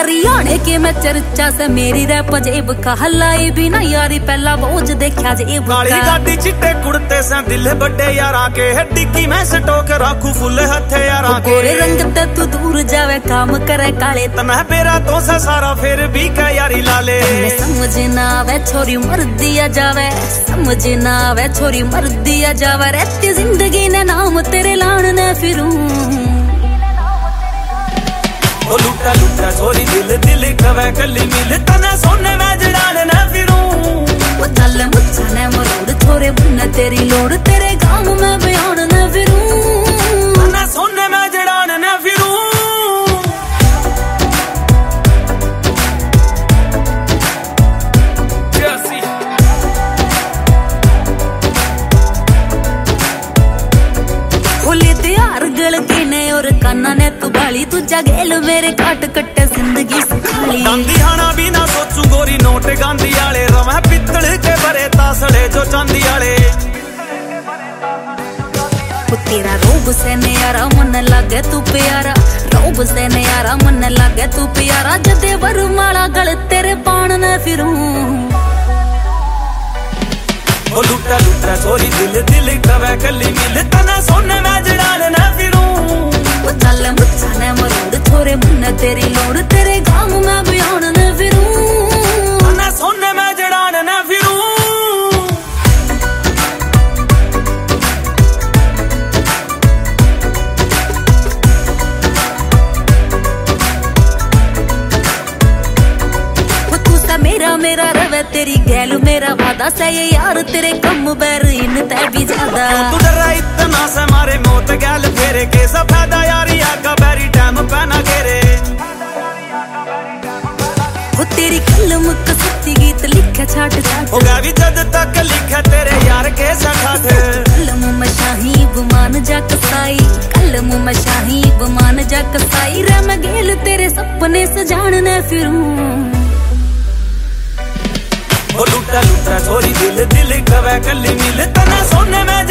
हरियाणे के मैं चर्चा से मेरी रैप जेब का हलाई बिना यारी पहला बोझ देखा जेब का काली गाड़ी चिट्टे कुड़ते से दिल बड़े यारा के डिक्की में सटोक राखू फुल हथे यारा के गोरे रंग ते तू दूर जावे काम करे काले तना पेरा तो से सारा फिर भी का यारी लाले समझ ना आवे छोरी मर दिया जावे समझ ना आवे छोरी मर दिया जावे रहती जिंदगी ने नाम तेरे लान ने फिरूं ओ लुटा लुटा छोरी दिल दिल कवे कली मिल तना सोने में जड़ान न फिरूं ओ चल मुझे ने मरोड़ छोरे बुन तेरी लोड़ तेरे गांव में बयान न फिरूं तना सोने में जड़ान न फिरूं और काना ने तू बाली तू जगेल मेरे काट कट्टे जिंदगी सुखाली गांधी हाना भी ना सोचू गोरी नोट गांधी आले रवा पित्तल के भरे तासड़े जो चांदी आले तेरा रोब से न्यारा मन लागे तू प्यारा रोब से न्यारा मन लागे तू प्यारा जदे वरमाला गल तेरे पान न फिरूं ओ लुटा लुटा छोरी दिल दिल कवे कली मिल तना सोने में जड़ान न फिरूं ओ चल मुझे ने मरोड़ छोरे मुन तेरी लोड़ तेरे गांव में बयान न फिरूं तना सोने में जड़ान न फिरूं मेरा मेरा रवे तेरी गैल मेरा वादा से ये यार तेरे कम बैर इन तै भी ज्यादा तू डरा इतना से मारे मौत गैल फेरे के सब फायदा यारी आका बैरी टाइम पहना घेरे वो तेरी कलम कसती गीत लिखे छाट छाट होगा भी जद तक लिखे तेरे यार के साथ कलम में शाही बुमान जा कसाई कलम में शाही बुमान जा कसाई रे मैं गेल तेरे सपने सजान न फिरूं ओ लुटा लुटा छोरी दिल दिल कवे कली मिल तना सोने में